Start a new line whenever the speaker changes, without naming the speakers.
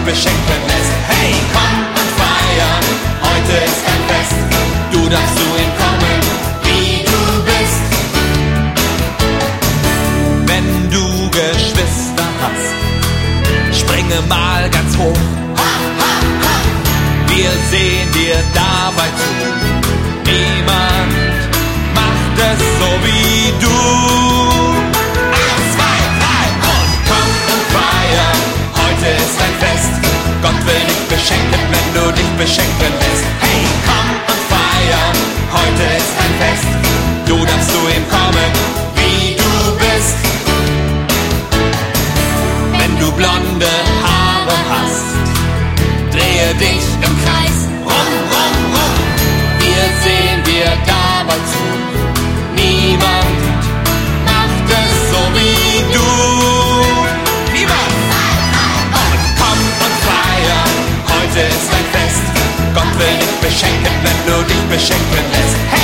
beschenken lässt. Hey, komm und feier, heute ist ein Fest. Du darfst zu ihm kommen, wie du bist. Wenn du Geschwister hast, springe mal ganz hoch. Wir sehen dir dabei zu. Niemand macht es so wie du. 1, 2, 3 und komm und feier, heute ist ein Fest. Gott will dich beschenken, wenn du dich beschenken lässt. Hey, komm und feier, heute ist ein Fest. Du darfst zu ihm kommen, wie du bist. Wenn du blonde Haare hast, drehe dich im Kreis, rum, rum, rum. Wir sehen dir dabei zu. Niemand macht es so wie du. Niemand! Und komm und feier, heute ist ein Fest. Gott will dich beschenken, wenn du dich beschenken lässt. Hey!